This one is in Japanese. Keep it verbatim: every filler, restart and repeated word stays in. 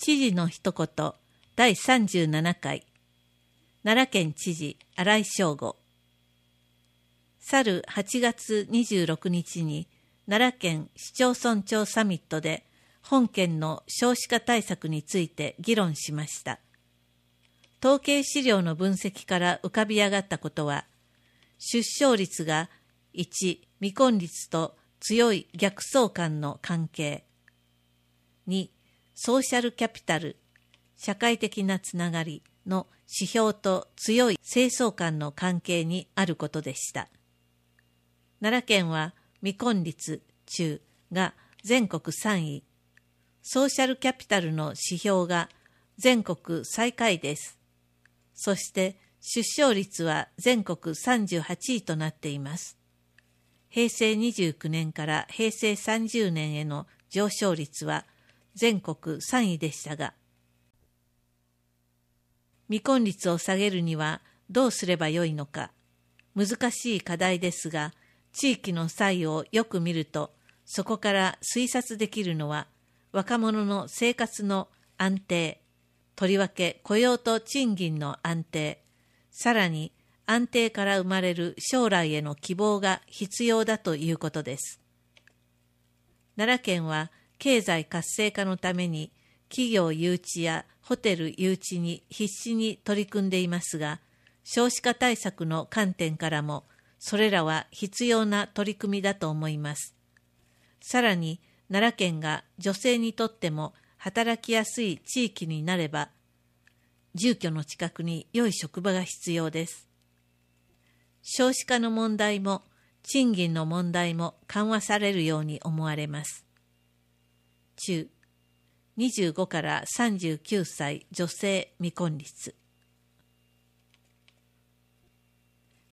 知事の一言だいさんじゅうななかい、奈良県知事新井正吾。去るはちがつにじゅうろくにちに奈良県市町村長サミットで本県の少子化対策について議論しました。統計資料の分析から浮かび上がったことは、出生率がいち、未婚率と強い逆相関の関係。に、ソーシャルキャピタル、社会的なつながりの指標と強い正相関の関係にあることでした。奈良県は未婚率中が全国さんい、ソーシャルキャピタルの指標が全国最下位です。そして出生率は全国さんじゅうはちいとなっています。へいせいにじゅうきゅうねんからへいせいさんじゅうねんへの上昇率は全国さんいでしたが、未婚率を下げるにはどうすればよいのか、難しい課題ですが、地域の差異をよく見ると、そこから推察できるのは、若者の生活の安定、とりわけ雇用と賃金の安定、さらに安定から生まれる将来への希望が必要だということです。奈良県は経済活性化のために企業誘致やホテル誘致に必死に取り組んでいますが、少子化対策の観点からもそれらは必要な取り組みだと思います。さらに奈良県が女性にとっても働きやすい地域になれば、住居の近くに良い職場が必要です。少子化の問題も賃金の問題も緩和されるように思われます。中、にじゅうごからさんじゅうきゅうさい女性未婚率。